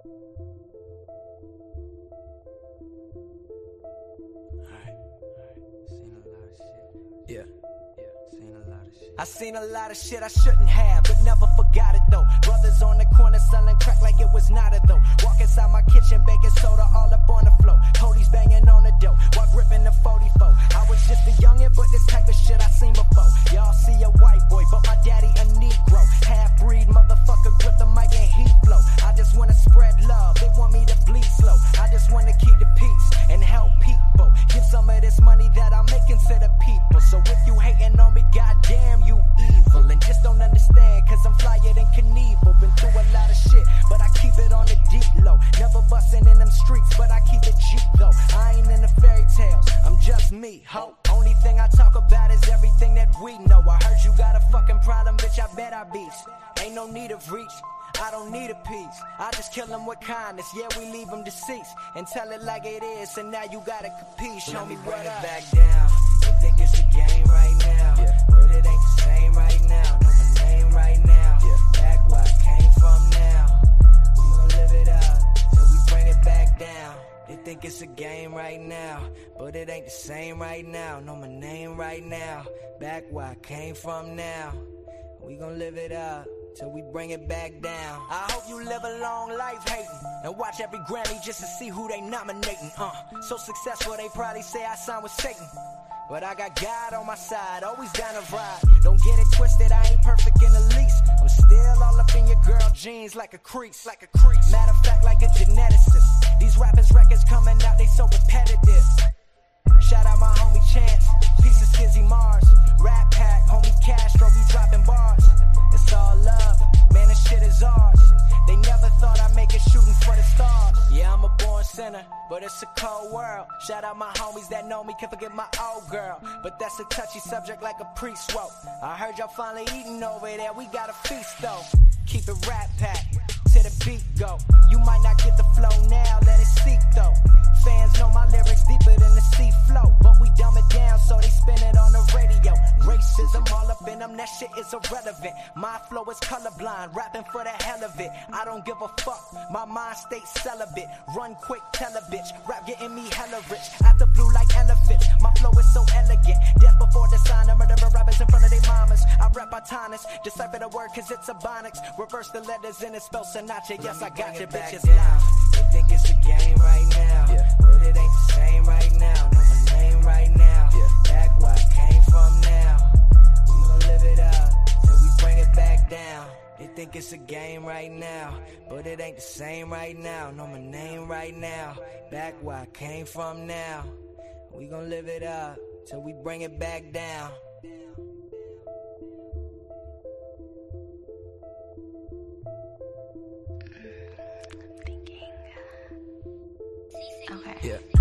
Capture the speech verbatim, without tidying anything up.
Yeah. I seen a lot of shit I shouldn't have, but never forgot it though. Brothers on the corner selling crack like it was not a though. Walk inside my kitchen, baking soda all up on the floor. Police banging on the door while gripping the forty-four. I was just a youngin', but this type of shit I seen before. Y'all see a white boy, but my daddy a Negro. Half-breed motherfucker, grip the mic and heat flow. I just wanna spread love, they want me to bleed slow. I just wanna keep the peace and help people. Give some of this money that I'm making to the people. So if you hating on me, goddamn, you evil. And just don't understand, cause I'm flyer than Knievel. Been through a lot of shit, but I keep it on the deep low. Never bustin' in them streets, but I keep it G though. I ain't in the fairy tales, I'm just me, ho. Only thing I talk about is everything that we know. I heard you got a fucking problem, bitch, I bet I beats. Ain't no need of reach, I don't need a piece. I just kill them with kindness, yeah, we leave them deceased. And tell it like it is, and now you gotta compete. Show me what up. Back down, they think it's a game right now, Yeah. but it ain't the same right now. Know my name right now, Yeah. back where I came from now. We gon' live it up till we bring it back down. They think it's a game right now, but it ain't the same right now. Know my name right now, back where I came from now. We gon' live it up till we bring it back down. I hope you live a long life hating and watch every Grammy just to see who they nominating. Uh, so successful they probably say I signed with Satan. But I got God on my side, always down to ride. Don't get it twisted, I ain't perfect in the least. I'm still all up in your girl jeans like a crease, like a crease. Matter of fact, like a geneticist. These rappers' records coming out, they so repetitive. Shout out my homie Chance, piece of Skizzy Mars. Rap Pack, homie Castro, be dropping bars. It's all love, man, this shit is ours. They never thought I'd make it shooting for the stars. Yeah, I'm a born sinner, but it's a cold world. Shout out my homies that know me, can't forget my old girl. But that's a touchy subject like a priest wrote. I heard y'all finally eating over there, we got a feast though. Keep it Rap Pack, to the beat go. You might not get the flow now, let it seep though. Fans know my lyrics deeper than the sea flow, but we dumb it down so they spin it on the radio. Racism all up in them, that shit is irrelevant. My flow is colorblind, rapping for the hell of it. I don't give a fuck, my mind stays celibate. Run quick, tell a bitch, rap getting me hella rich. Out the blue like elephants, my flow is so elegant. Death before the sign, I murder rappers in front of their mamas. I rap autonomous, decipher the word cause it's ebonics. Reverse the letters and it spells Sinatra. Yes, I got your bitches down. They think it's a game right now, Yeah. but it ain't the same right now. Know my name right now, Yeah. back where I came from now. We gon' live it up till we bring it back down. They think it's a game right now, but it ain't the same right now. Know my name right now, back where I came from now. We gon' live it up till we bring it back down. Okay. Yeah.